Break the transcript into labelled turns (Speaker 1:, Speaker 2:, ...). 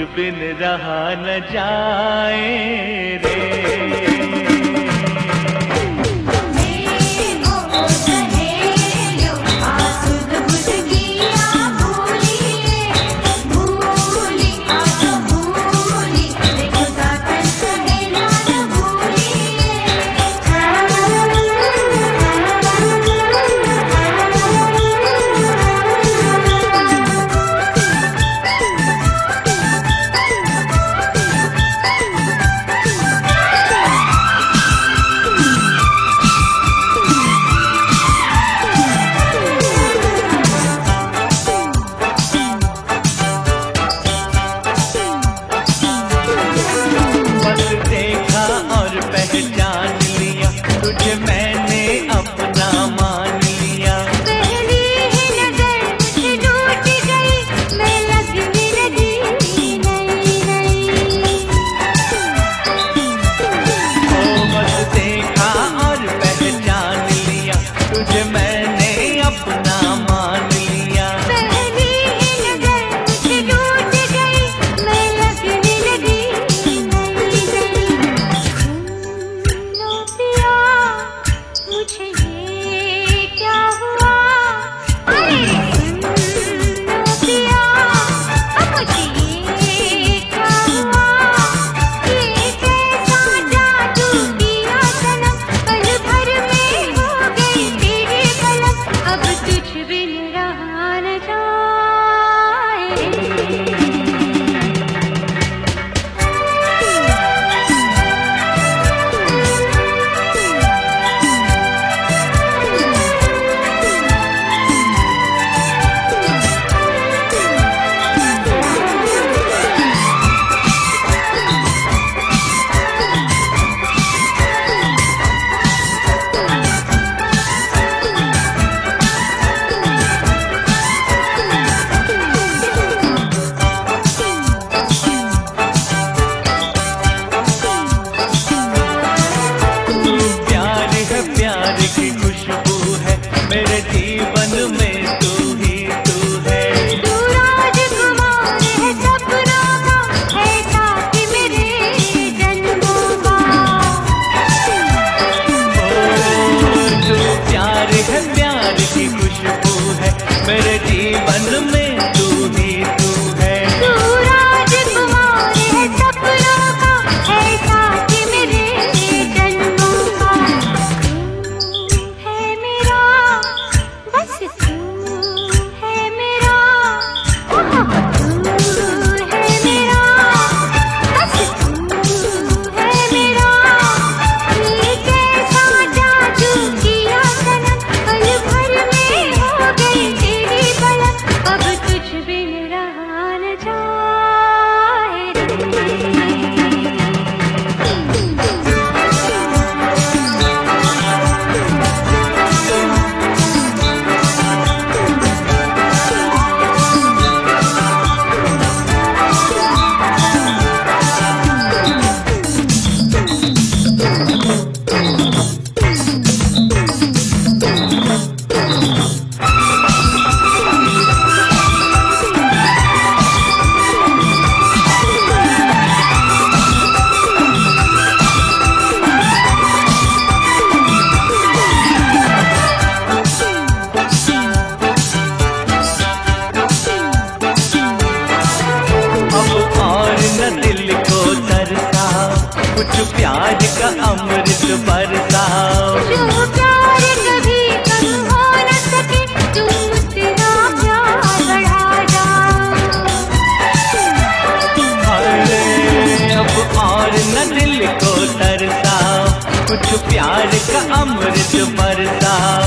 Speaker 1: बिन रहा न जाए रे। पहचान लिया तुझे मैंने अपना मान लिया।
Speaker 2: पहली ही नजर मुझे लूट गई, मैं लगने लगी नई नई।
Speaker 1: ओ बस देखा और पहचान लिया तुझे मैंने अपना मान लिया।
Speaker 2: पहली ही नजर मुझे लूट गई, मैं लगने लगी नई नई। मुझे ये क्या हुआ, पिया मुझे ये क्या हुआ, ये कैसा जादू किया सनम, पल भर में हो गई तेरी पलक, अब तुझ बिन रहा न जाए।
Speaker 1: प्यार की खुशबू है मेरे जीवन में तू ही तू है।
Speaker 2: तू राजकुमार है सपनों का, है साथी मेरे जन्मों का।
Speaker 1: तू प्यार है, प्यार की खुशबू है मेरे जीवन में तू ही तू है।
Speaker 2: तू राजकुमार है सपनों का, है साथी मेरे जन्मों का। बस तू है मेरा, तू है मेरा, बस तू है मेरा। ये कैसा जादू किया सनम, पल भर में हो गई तेरी पलक, अब तुझ बिन रहा न जाए रे।
Speaker 1: कुछ प्यार का अमृत बरसाओ।
Speaker 2: जो प्यार कभी कम हो न सके, तुम मुझसे प्यार बढ़ा जाओ।
Speaker 1: अरे अब और न दिल को तरसाओ, कुछ प्यार का अमृत बरसाओ।